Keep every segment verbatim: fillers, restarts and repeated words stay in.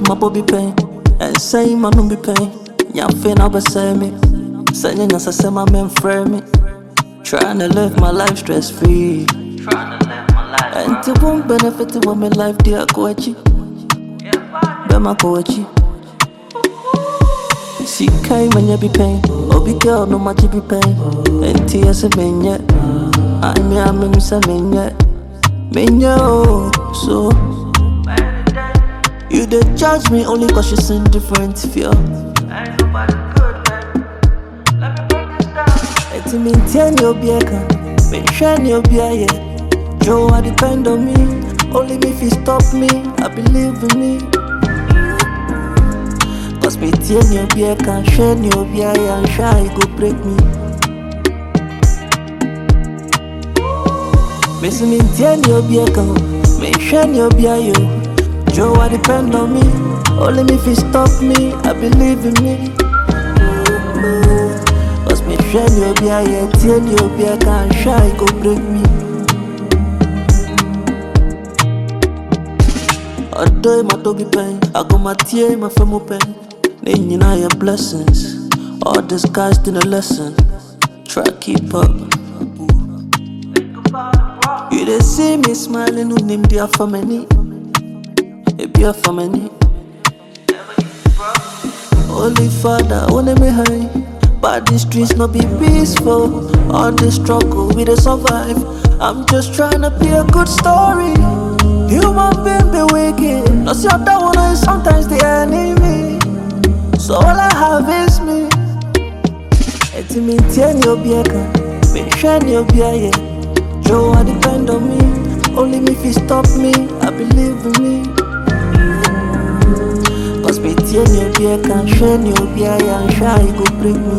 my body pain. And say my no be pain. Yam fin up beside me. Saying as I say my men frame me. Trying to live my life stress free. Trying to live my life. And to won't benefit to my life, dear Koachi. Bema Koachi. See, came when you be pain. Oh, be girl, no much be pain. And tears a man yet. I'm a man, some man yet. Menya, so you did judge me only cause you sing different feel. Ain't nobody good, man. Let me break this down. It's me ten your beer, me shine your beer, yeah. Joe, I depend on me. Only me if you stop me, I believe in me. Cause me ten your beer can shine your beer, yeah, and shy go break me. Me see me ten your beer, me shine your beer, yo. Joe, I depend on me. Only me if you stop me, I believe in me. Cause me shine your beer, yeah, ten your beer can shy go break me. Although my doggy pain, I got my tear, my family pain. Then you know your blessings, all disguised in a lesson. Try keep up. You they see me smiling, who name their family? It be a family. Holy Father, wanna me high, but these streets not be peaceful. All the struggle we dey survive. I'm just trying to be a good story. Human being be wicked. No see how that one is sometimes the enemy. So all I have is me. It's me ten your beer, me shine your beer, yeah. Joe, I depend on me. Only me if you stop me, I believe in me. Cause me ten your beer can shine your beer, yeah, and shy go break me.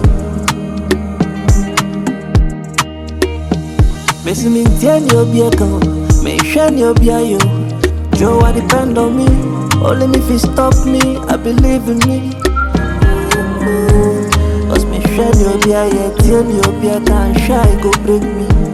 Me see me ten your beer, me shine your beer, yo. Joe, I depend on me. Only me if you stop me, I believe in me. Cause me shine your beer, yeah, ten your beer can shy go break me.